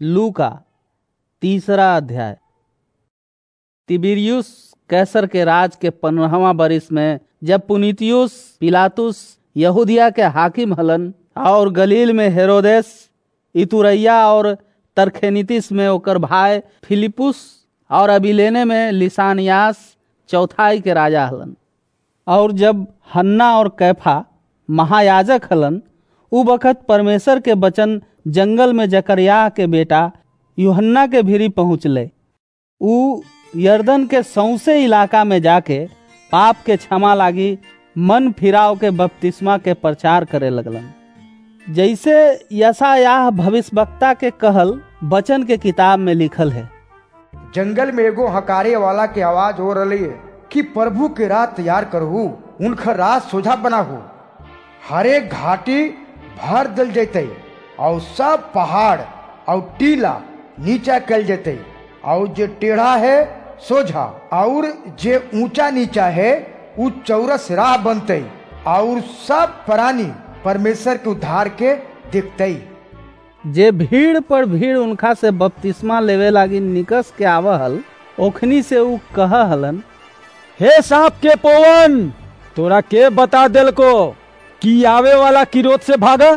लूका 3 अध्याय। तिबिरियुस कैसर के राज के 15वां बरिस में, जब पुनितियुस पिलातुस यहूदिया के हाकिम हलन और गलील में हेरोदेस, इतुरैया और तरखेनितिस में ओकर भाई फिलिपुस और अबिलेने में लिसानियास चौथाई के राजा हलन। और जब हन्ना और कैफा महायाजक हलन, उ बखत परमेश्वर के वचन जंगल में जकरयाह के बेटा यूहन्ना के भीरी पहुँचले। उ यरदन के सौंसे इलाका में जाके पाप के क्षमा लागी मन फिराव के बपतिस्मा के प्रचार करे लगलन, जैसे यशायाह भविष्यवक्ता के कहल वचन के किताब में लिखल है। जंगल में एगो हकारे वाला के आवाज हो रही है कि प्रभु के राह तैयार करहु, उनका राह सोझा बनाहु। हरे घाटी भर दल जैते और सब पहाड़ और टीला नीचा कल जैते, और जे टेढ़ा है सोझा और जे ऊंचा नीचा है उ चौरस राह बनते, और सब प्राणी परमेश्वर के उद्धार के देखते। जे भीड़ पर भीड़ उनका से बपतिस्मा लेवे लागी निकस के आवहल, ओखनी से उ कह हलन, हे सांप के पवन, तोरा के बता देल को कि आवे वाला किरोध से भागा।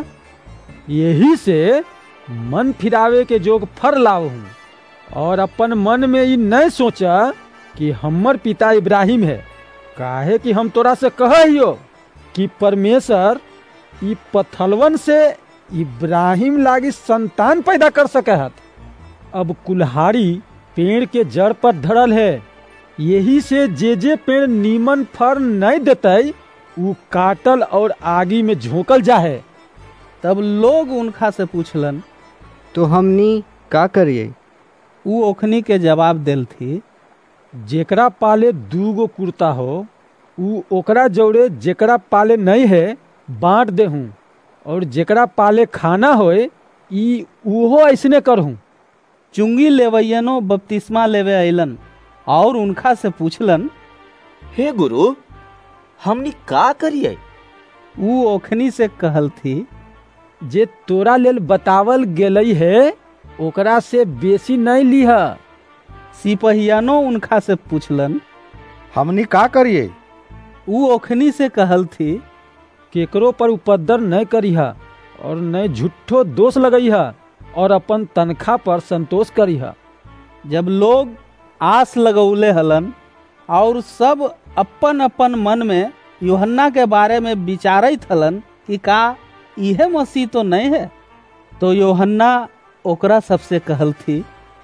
यही से मन फिरावे के जोग फर लाव हूँ, और अपन मन में ये नहीं सोचा कि हमर पिता इब्राहिम है। काहे कि हम तोरा से कहियो कि परमेश्वर ई पत्थलवन से इब्राहिम लागी संतान पैदा कर सके हत। अब कुल्हाड़ी पेड़ के जड़ पर धरल है, यही से जे पेड़ नीमन फर नहीं देते उ काटल और आगी में झोंकल जाहे। तब लोग उनका से पूछलन, तो हमनी का करिए? उ ओखनी के जवाब देल थी, जेकरा पाले 2 गो कुर्ता हो उ ओकरा जोड़े जेकरा पाले नहीं है बांट देहूँ, और जेकरा पाले खाना होए ई उहो ऐसने करहूँ। चुंगी लेवैयनो बपतिस्मा लेवे अइलन और उनका से पूछलन, हे गुरु, हमनी का करिए? उ ओखनी से कहल थी, जे तोरा लेल बतावल गेलई है ओकरा से बेसी नहीं लीहा। सिपहियानो उनका से पूछलन, हमनी का करिए? उ ओखनी से कहल थी, केकरो पर उपद्रव नहीं करिहा, और नहीं झूठो दोष लगइहा, और अपन तनखा पर संतोष करिहा। जब लोग आस लगौले हलन और सब अपन अपन मन में यूहन्ना के बारे में विचारत हलन कि का इहे मसीह तो नहीं है, तो यूहन्ना ओकरा सबसे कहल थी,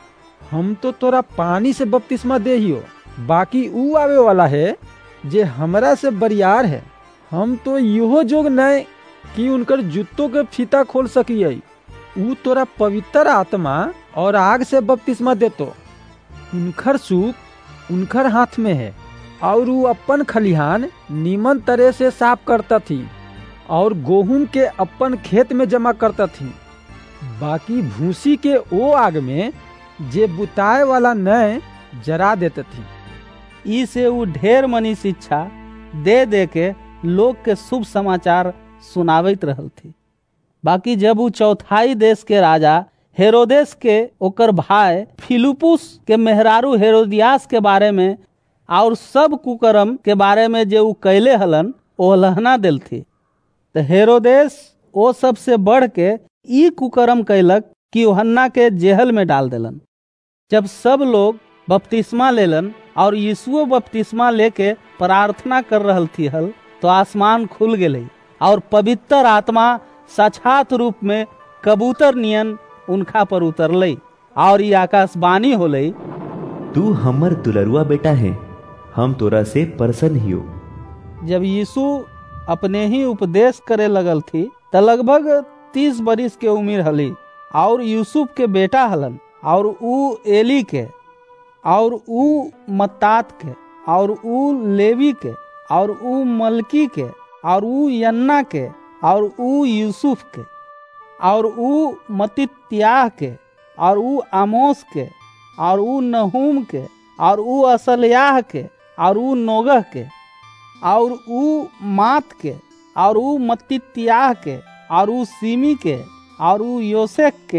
हम तो तोरा पानी से बपतिस्मा देहियो, बाकी ऊ आवे वाला है जे हमरा से बरियार है। हम तो इहो जोग नहीं कि उनकर जूतों के फीता खोल सकिए। ऊ तोरा पवित्र आत्मा और आग से बपतिस्मा देतो। उनकर सूप उनकर हाथ में है, और ऊ अपन खलिहान नीमन तरह से साफ करता थी, और गेहूं के अपन खेत में जमा करता थी। बाकी भूसी के ओ आग में जे बुताए वाला नय जरा देते थी। ई से ऊ ढेर मनी शिक्षा दे दे के लोग के शुभ समाचार सुनावित रहल थी। बाकी जब ऊ चौथाई देश के राजा हेरोदेस के ओकर भाई फिलिपुस के मेहरारू हेरोदियास के बारे में और सब कुकर्म के बारे में जे ऊ कैले हलन ओहलहना दिल थी, तो हेरोदेस ओ सबसे बढ़ के ई कुकर्म कैलक कि यूहन्ना के जेहल में डाल देलन। जब सब लोग बपतिस्मा लेलन और यीशुओ बपतिस्मा लेके प्रार्थना कर रहल थी हल, तो आसमान खुल गेलै और पवित्र आत्मा साक्षात रूप में कबूतर नियन उनका पर उतरलै, और ये आकाशवाणी होलै, तू हमर दुलरुआ बेटा है, हम तोरा से प्रसन्न हियो। जब यीशु अपने ही उपदेश करे लगल थी तो लगभग 30 बरिस के उम्र हली, और यूसुफ के बेटा हलन, और ऊ एली के, और ऊ मत्तात के, और ऊ लेवी के, और ऊ मलकी के, और ऊ यन्ना के, और ऊ यूसुफ के, और ऊ मत्तित्याह के, और ऊ आमोस के, और ऊ नहूम के, और ऊ असल्याह के, और ऊ नोगह के, और ऊ मात के, और ऊ मत्तित्याह के, और ऊ सीमी के, और ऊ योसेक के,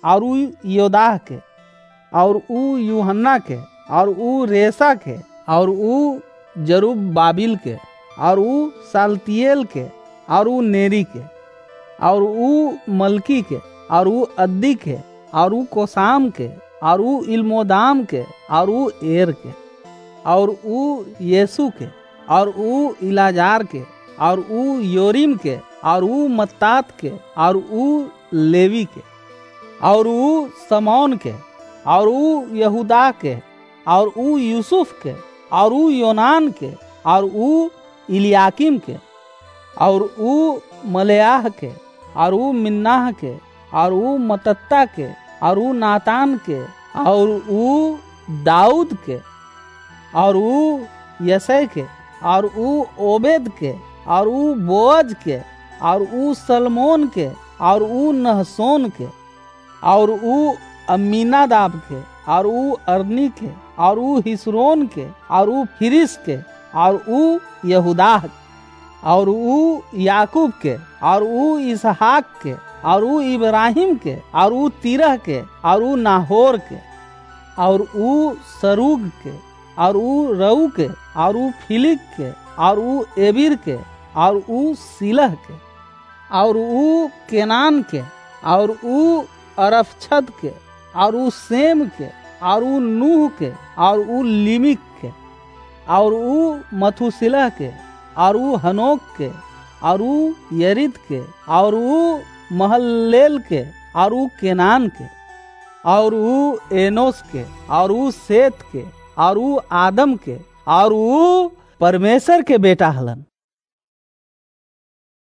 और ऊ योदाह के, और ऊ यूहन्ना के, और ऊ रेसा के, और ऊ जरुब्बाबिल के, और ऊ सालतियेल के, और ऊ नेरी के, और ऊ मलकी के, और ऊ अद्दी के, और ऊ कोसाम के, और ऊ इल्मोदाम के, और ऊ एर के, और ऊ यीशु के, और ऊ इलाजार के, और ऊ योरीम के, और ऊ मत्तात के, और ऊ लेवी के, और ऊ समौन के, और ऊ यहूदा के, और ऊ यूसुफ के, और ऊ योनान के, और ऊ इलियाकिम के, और ऊ मलेयाह के, और ऊ मिन्नाह के, और ऊ मतत्ता के, और ऊ नातान के, और ऊ दाऊद के, और ऊ यसै के, और ऊ ओबेद के, और ऊ बोअज के, और ऊ सलमोन के, और ऊ नहसोन के, और ऊ अम्मीनादाब के, और ऊ अरनी के, और ऊ हिस्रोन के, और ऊ फिरिस के, और ऊ यहूदाह, और ऊ याकूब के, और ऊ इसहाक के, और ऊ इब्राहिम के, और ऊ तिरह के, और ऊ नाहोर के, और ऊ सरूग के, और ऊ रऊ के, और ऊ फिलिक के, और ऊ एबिर के, और ऊ सिलह के, और ऊ केनान के, और ऊ अरफछद के, और ऊ सेम के, और ऊ नूह के, और ऊ लिमिक के, और ऊ मथुसिलह के, और ऊ हनोक के, और ऊ यरिद के, और ऊ महल्लेल के, और ऊ केनान के, और ऊ एनोस के, और ऊ सेत के, और ऊ आदम के, और ऊ परमेश्वर के बेटा हलन।